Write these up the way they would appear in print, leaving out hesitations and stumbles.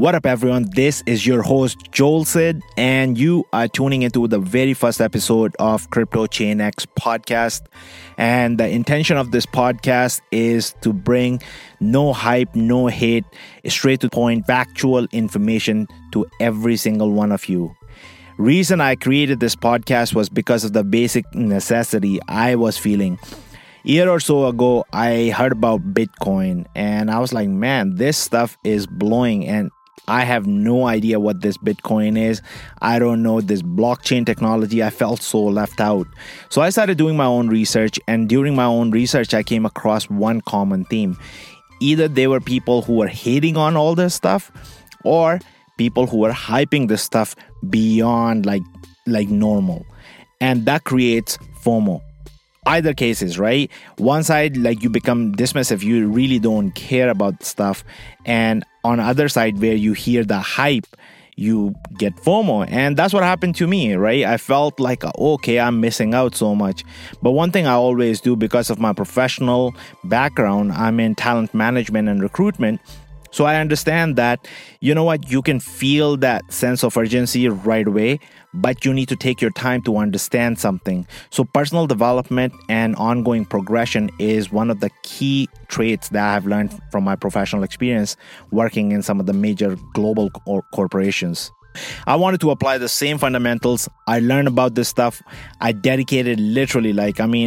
What up, everyone? This is your host, Joel Sid, and you are tuning into the very first episode of Crypto Chain X podcast. And the intention of this podcast is to bring no hype, no hate, straight to the point, factual information to every single one of you. Reason I created this podcast was because of the basic necessity I was feeling. A year or so ago, I heard about Bitcoin, and I was like, man, this stuff is blowing, and I have no idea what this Bitcoin is. I don't know this blockchain technology. I felt so left out. So I started doing my own research, and during my own research, I came across one common theme. Either they were people who were hating on all this stuff, or people who were hyping this stuff beyond like normal. And that creates FOMO. Either cases, right? One side, like, you become dismissive, you really don't care about stuff, and on the other side, where you hear the hype, you get FOMO. And that's what happened to me, right? I felt like, okay, I'm missing out so much. But one thing I always do, because of my professional background, I'm in talent management and recruitment. So I understand that, you know what, you can feel that sense of urgency right away, but you need to take your time to understand something. So personal development and ongoing progression is one of the key traits that I've learned from my professional experience working in some of the major global corporations. I wanted to apply the same fundamentals. I learned about this stuff. I dedicated literally,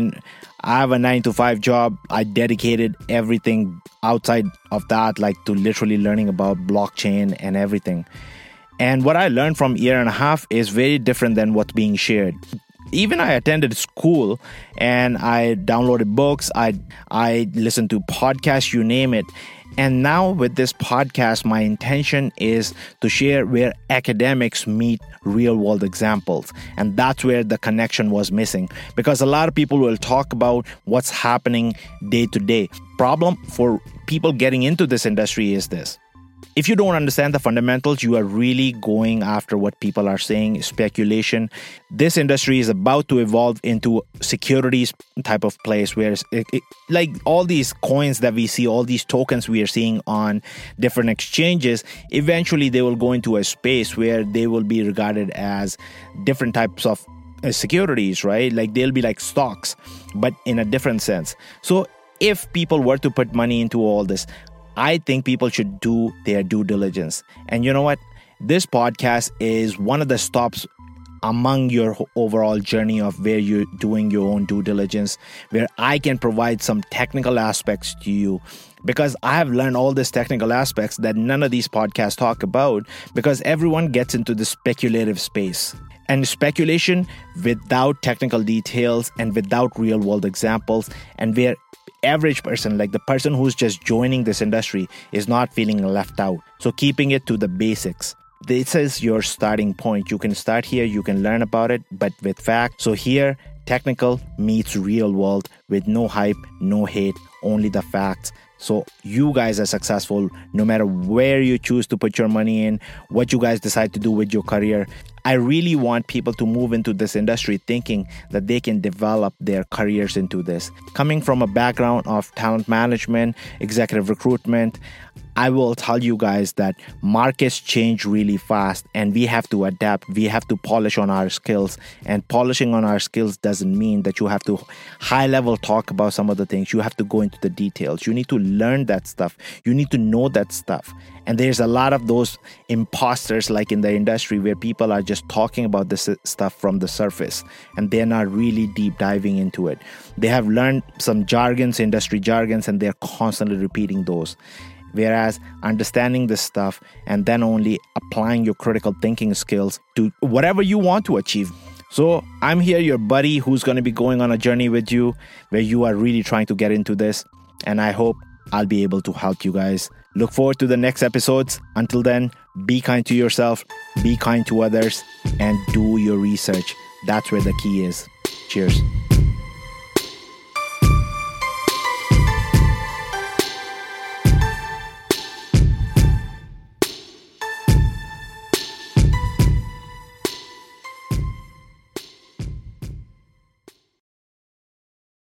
I have a 9-to-5 job. I dedicated everything outside of that, to literally learning about blockchain and everything. And what I learned from a year and a half is very different than what's being shared. Even I attended school and I downloaded books. I listened to podcasts, you name it. And now with this podcast, my intention is to share where academics meet real world examples. And that's where the connection was missing, because a lot of people will talk about what's happening day to day. Problem for people getting into this industry is this. If you don't understand the fundamentals, you are really going after what people are saying, speculation. This industry is about to evolve into securities type of place where like all these coins that we see, all these tokens we are seeing on different exchanges, eventually they will go into a space where they will be regarded as different types of securities, right? Like they'll be like stocks, but in a different sense. So if people were to put money into all this, I think people should do their due diligence. And you know what? This podcast is one of the stops among your overall journey of where you're doing your own due diligence, where I can provide some technical aspects to you, because I have learned all these technical aspects that none of these podcasts talk about, because everyone gets into the speculative space. And speculation without technical details and without real world examples, and where average person, like the person who's just joining this industry, is not feeling left out. So keeping it to the basics. This is your starting point. You can start here, you can learn about it, but with facts. So here, technical meets real world with no hype, no hate, only the facts. So you guys are successful no matter where you choose to put your money in, what you guys decide to do with your career. I really want people to move into this industry thinking that they can develop their careers into this. Coming from a background of talent management, executive recruitment, I will tell you guys that markets change really fast and we have to adapt. We have to polish on our skills, and polishing on our skills doesn't mean that you have to high level talk about some of the things. You have to go into the details. You need to learn that stuff. You need to know that stuff. And there's a lot of those imposters like in the industry where people are just talking about this stuff from the surface and they're not really deep diving into it. They have learned some jargons, industry jargons, and they're constantly repeating those. Whereas understanding this stuff and then only applying your critical thinking skills to whatever you want to achieve. So I'm here, your buddy, who's going to be going on a journey with you where you are really trying to get into this. And I hope I'll be able to help you guys. Look forward to the next episodes. Until then, be kind to yourself, be kind to others, and do your research. That's where the key is. Cheers.